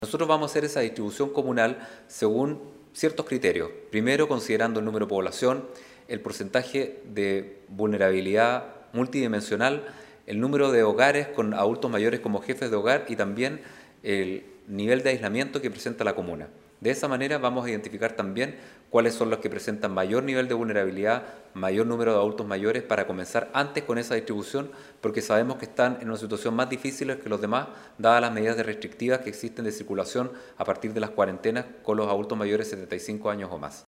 Nosotros vamos a hacer esa distribución comunal según ciertos criterios. Primero, considerando el número de población, el porcentaje de vulnerabilidad multidimensional, el número de hogares con adultos mayores como jefes de hogar y también el nivel de aislamiento que presenta la comuna. De esa manera vamos a identificar también cuáles son los que presentan mayor nivel de vulnerabilidad, mayor número de adultos mayores, para comenzar antes con esa distribución, porque sabemos que están en una situación más difícil que los demás, dadas las medidas restrictivas que existen de circulación a partir de las cuarentenas con los adultos mayores de 75 años o más.